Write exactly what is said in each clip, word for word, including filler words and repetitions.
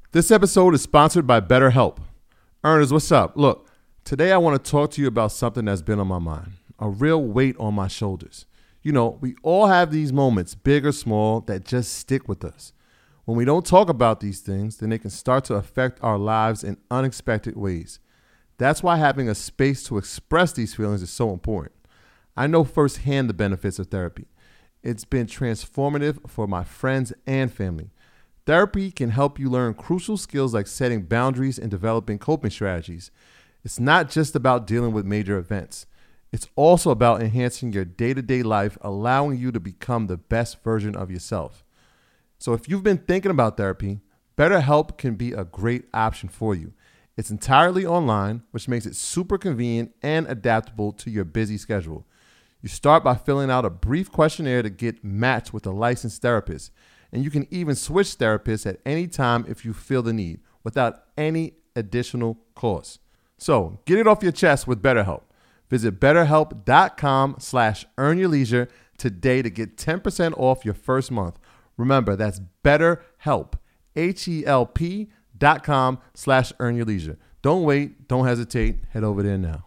This episode is sponsored by BetterHelp. Earners, what's up? Look, today I want to talk to you about something that's been on my mind, a real weight on my shoulders. You know, we all have these moments, big or small, that just stick with us. When we don't talk about these things, then they can start to affect our lives in unexpected ways. That's why having a space to express these feelings is so important. I know firsthand the benefits of therapy. It's been transformative for my friends and family. Therapy can help you learn crucial skills like setting boundaries and developing coping strategies. It's not just about dealing with major events. It's also about enhancing your day-to-day life, allowing you to become the best version of yourself. So if you've been thinking about therapy, BetterHelp can be a great option for you. It's entirely online, which makes it super convenient and adaptable to your busy schedule. You start by filling out a brief questionnaire to get matched with a licensed therapist. And you can even switch therapists at any time if you feel the need, without any additional cost. So get it off your chest with BetterHelp. Visit betterhelp.com slash earnyourleisure today to get ten percent off your first month. Remember, that's BetterHelp, H-E-L-P dot com slash earnyourleisure. Don't wait. Don't hesitate. Head over there now.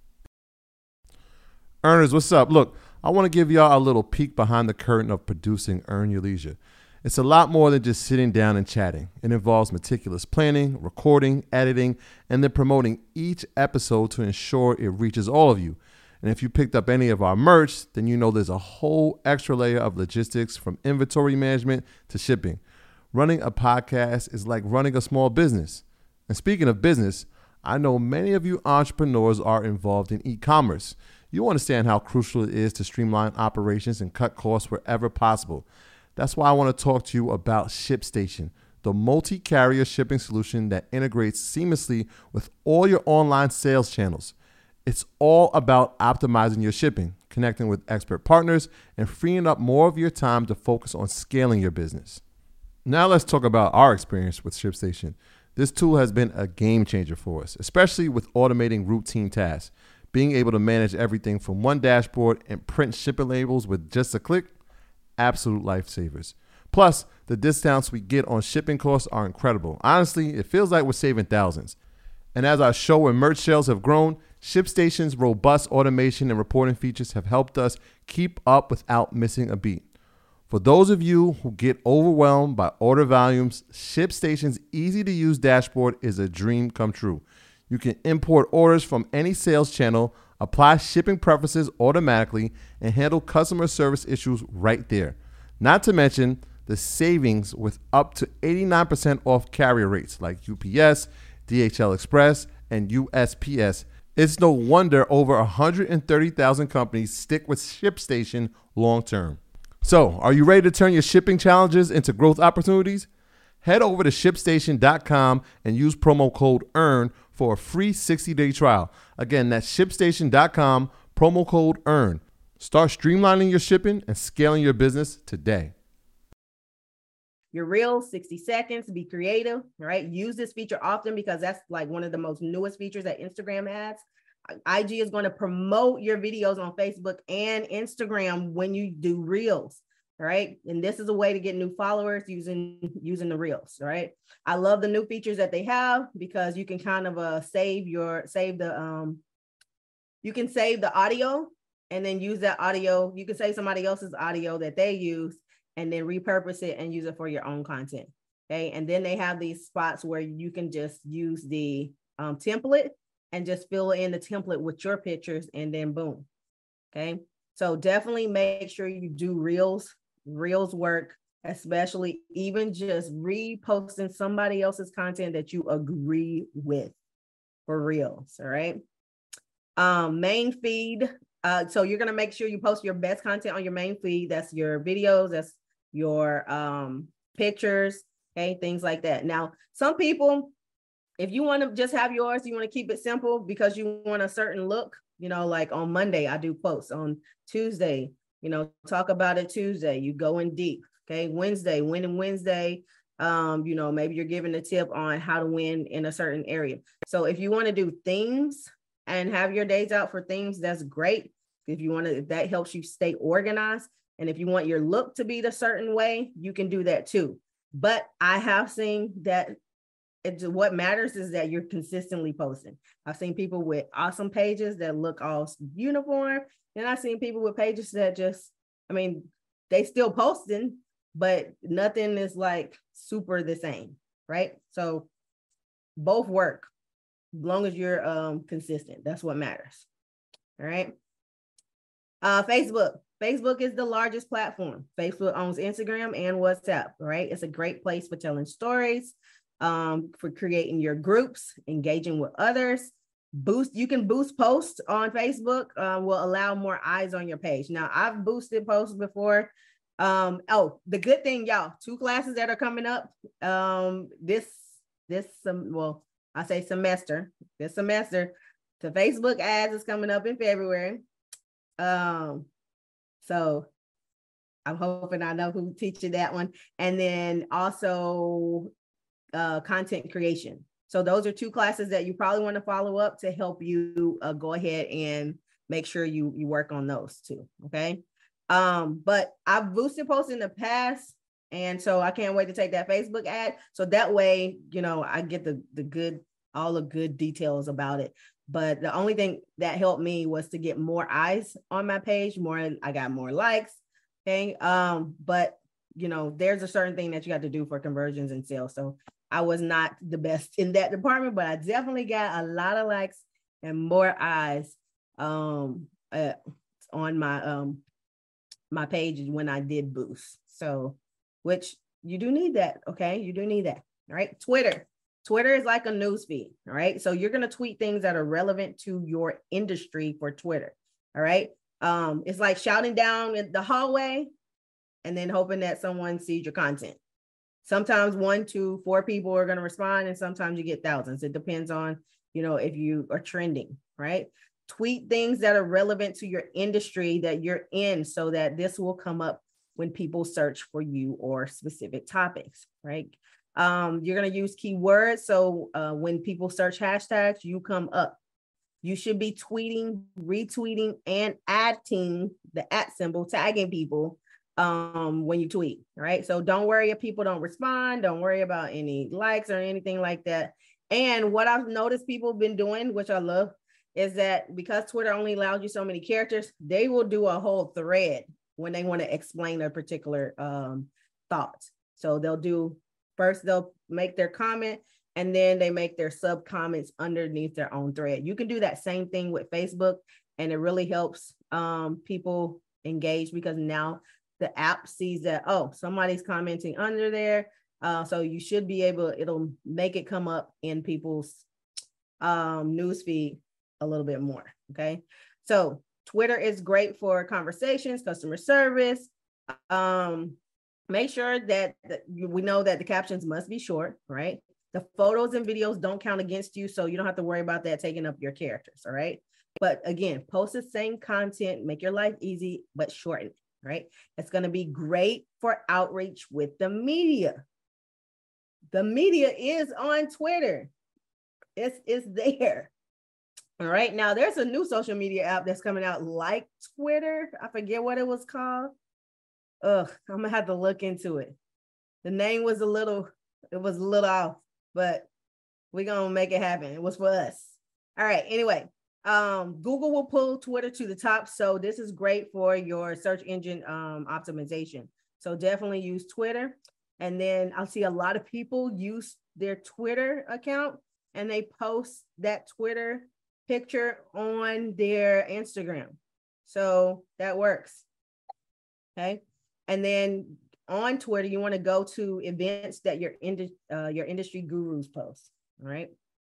Earners, what's up? Look, I want to give y'all a little peek behind the curtain of producing Earn Your Leisure. It's a lot more than just sitting down and chatting. It involves meticulous planning, recording, editing, and then promoting each episode to ensure it reaches all of you. And if you picked up any of our merch, then you know there's a whole extra layer of logistics, from inventory management to shipping. Running a podcast is like running a small business. And speaking of business, I know many of you entrepreneurs are involved in e-commerce. You understand how crucial it is to streamline operations and cut costs wherever possible. That's why I want to talk to you about ShipStation, the multi-carrier shipping solution that integrates seamlessly with all your online sales channels. It's all about optimizing your shipping, connecting with expert partners, and freeing up more of your time to focus on scaling your business. Now let's talk about our experience with ShipStation. This tool has been a game changer for us, especially with automating routine tasks. Being able to manage everything from one dashboard and print shipping labels with just a click, absolute lifesavers. Plus, the discounts we get on shipping costs are incredible. Honestly, it feels like we're saving thousands. And as our show and merch sales have grown, ShipStation's robust automation and reporting features have helped us keep up without missing a beat. For those of you who get overwhelmed by order volumes, ShipStation's easy-to-use dashboard is a dream come true. You can import orders from any sales channel, apply shipping preferences automatically, and handle customer service issues right there. Not to mention the savings with up to eighty-nine percent off carrier rates like U P S, D H L Express, and U S P S. It's no wonder over one hundred thirty thousand companies stick with ShipStation long term. So, are you ready to turn your shipping challenges into growth opportunities? Head over to ship station dot com and use promo code EARN for a free sixty-day trial. Again, that's ship station dot com, promo code EARN. Start streamlining your shipping and scaling your business today. Your reels, sixty seconds, be creative, right? Use this feature often because that's like one of the most newest features that Instagram has. I G is going to promote your videos on Facebook and Instagram when you do reels. Right. And this is a way to get new followers using using the reels. Right. I love the new features that they have because you can kind of uh, save your save the um you can save the audio and then use that audio. You can save somebody else's audio that they use and then repurpose it and use it for your own content. Okay. And then they have these spots where you can just use the um, template and just fill in the template with your pictures and then boom. Okay. So definitely make sure you do reels. Reels work, especially even just reposting somebody else's content that you agree with for reels. All right. Um, main feed. Uh, so you're going to make sure you post your best content on your main feed. That's your videos. That's your um, pictures. Okay. Things like that. Now, some people, if you want to just have yours, you want to keep it simple because you want a certain look, you know, like on Monday, I do posts. On Tuesday, you know, talk about it Tuesday, you go in deep. Okay. Wednesday, win and Wednesday. Um, you know, maybe you're giving a tip on how to win in a certain area. So if you want to do things and have your days out for things, that's great. If you want to, if that helps you stay organized. And if you want your look to be the certain way, you can do that too. But I have seen that It's what matters is that you're consistently posting. I've seen people with awesome pages that look all uniform, and I've seen people with pages that just, I mean, they still posting, but nothing is like super the same, right? So both work as long as you're um, consistent. That's what matters. All right. Uh, Facebook. Facebook is the largest platform. Facebook owns Instagram and WhatsApp, right? It's a great place for telling stories, um, for creating your groups, engaging with others. Boost, you can boost posts on Facebook, uh, will allow more eyes on your page. Now, I've boosted posts before. Um, oh, the good thing, y'all, two classes that are coming up um, this, this, um, well, I say semester, this semester, the Facebook ads is coming up in February. Um, so I'm hoping I know who teaching that one. And then also uh, content creation. So those are two classes that you probably want to follow up to help you uh, go ahead and make sure you, you work on those too. Okay. Um, but I've boosted posts in the past. And so I can't wait to take that Facebook ad. So that way, you know, I get the, the good, all the good details about it. But the only thing that helped me was to get more eyes on my page, more, I got more likes. Okay. Um, but you know, there's a certain thing that you got to do for conversions and sales. So I was not the best in that department, but I definitely got a lot of likes and more eyes um, uh, on my um, my page when I did boost. So, which you do need that. Okay. You do need that. All right. Twitter. Twitter is like a news feed. All right. So you're going to tweet things that are relevant to your industry for Twitter. All right. Um, it's like shouting down in the hallway and then hoping that someone sees your content. Sometimes one, two, four people are going to respond, and sometimes you get thousands. It depends on, you know, if you are trending, right? Tweet things that are relevant to your industry that you're in so that this will come up when people search for you or specific topics, right? Um, you're going to use keywords. So uh, when people search hashtags, you come up. You should be tweeting, retweeting, and adding the at symbol, tagging people um when you tweet, right? So don't worry if people don't respond. Don't worry about any likes or anything like that. And what I've noticed people have been doing, which I love, is that because Twitter only allows you so many characters, they will do a whole thread when they want to explain a particular um thought. So they'll do first, they'll make their comment, and then they make their sub comments underneath their own thread. You can do that same thing with Facebook, and it really helps um people engage, because now the app sees that, oh, somebody's commenting under there. Uh, so you should be able, it'll make it come up in people's um, newsfeed a little bit more. Okay. So Twitter is great for conversations, customer service. Um, make sure that, that you, we know that the captions must be short, right? The photos and videos don't count against you, so you don't have to worry about that taking up your characters. All right. But again, post the same content, make your life easy, but shorten it. Right? It's going to be great for outreach with the media. The media is on Twitter. It's, it's there. All right. Now there's a new social media app that's coming out like Twitter. I forget what it was called. Ugh, I'm gonna have to look into it. The name was a little, it was a little off, but we're gonna make it happen. It was for us. All right. Anyway. Um, Google will pull Twitter to the top. So this is great for your search engine um, optimization. So definitely use Twitter. And then I'll see a lot of people use their Twitter account and they post that Twitter picture on their Instagram. So that works. Okay. And then on Twitter, you want to go to events that your, ind- uh, your industry gurus post. All right.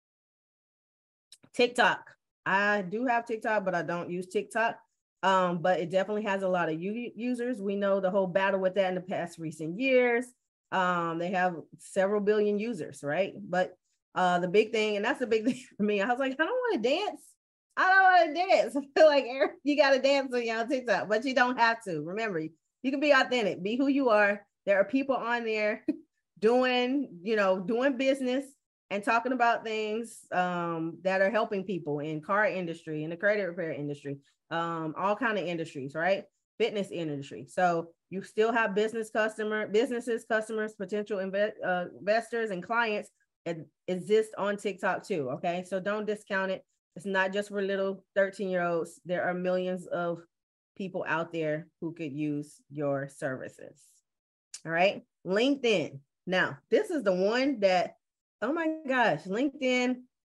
TikTok. I do have TikTok, but I don't use TikTok. Um, but it definitely has a lot of u- users. We know the whole battle with that in the past recent years. Um, they have several billion users, right? But uh, the big thing, and that's the big thing for me, I was like, I don't want to dance. I don't want to dance. I feel like, Eric, you got to dance on your TikTok, but you don't have to. Remember, you can be authentic, be who you are. There are people on there doing, you know, doing business and talking about things um, that are helping people in car industry, in the credit repair industry, um, all kind of industries, right? Fitness industry. So you still have business customer, businesses, customers, potential inve- uh, investors and clients exist on TikTok too. Okay, so don't discount it. It's not just for little thirteen year olds. There are millions of people out there who could use your services. All right, LinkedIn. Now, this is the one that, oh my gosh, LinkedIn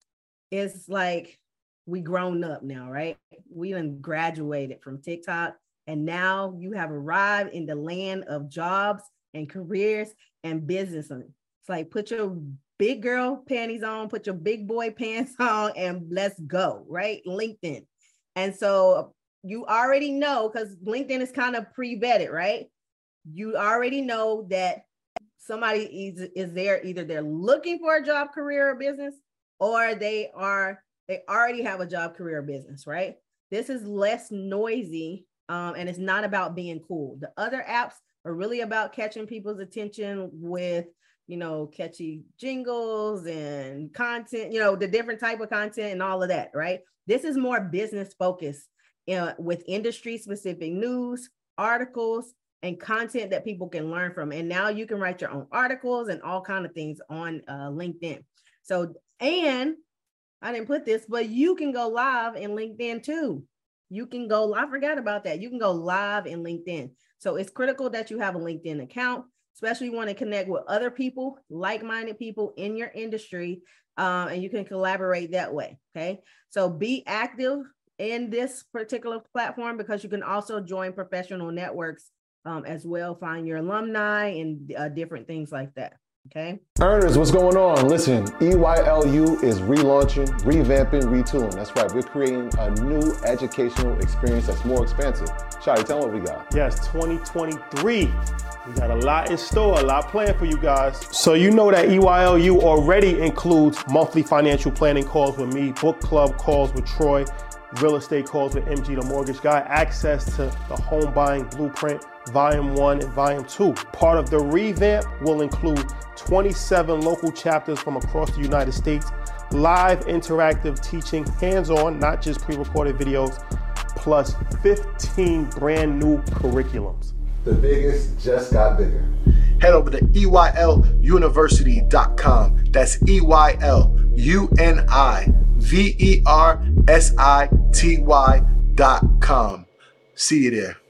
is like, we grown up now, right? We done graduated from TikTok, and now you have arrived in the land of jobs and careers and business. It's like, put your big girl panties on, put your big boy pants on, and let's go, right? LinkedIn. And so you already know, because LinkedIn is kind of pre-vetted, right? You already know that somebody is, is there, either they're looking for a job, career, or business, or they are, they already have a job, career, or business, right? This is less noisy, um, and it's not about being cool. The other apps are really about catching people's attention with, you know, catchy jingles and content, you know, the different type of content and all of that, right? This is more business focused, you know, with industry specific news, articles, and content that people can learn from. And now you can write your own articles and all kinds of things on uh, LinkedIn. So, and I didn't put this, but you can go live in LinkedIn too. You can go, I forgot about that. You can go live in LinkedIn. So it's critical that you have a LinkedIn account, especially you want to connect with other people, like-minded people in your industry, um, and you can collaborate that way, okay? So be active in this particular platform, because you can also join professional networks um, as well, find your alumni and uh, different things like that, okay? Earners, what's going on? Listen, E Y L U is relaunching, revamping, retooling. That's right, we're creating a new educational experience that's more expansive. Shadi, tell them what we got. Yes, twenty twenty-three. We got a lot in store, a lot planned for you guys. So you know that E Y L U already includes monthly financial planning calls with me, book club calls with Troy, real estate calls with M G the Mortgage Guy, access to the home buying blueprint, volume one and volume two. Part of the revamp will include twenty-seven local chapters from across the United States, live interactive teaching, hands-on, not just pre-recorded videos, plus fifteen brand new curriculums. The biggest just got bigger. Head over to E Y L university dot com. That's E Y L U N I V E R S I T Y dot com. See you there.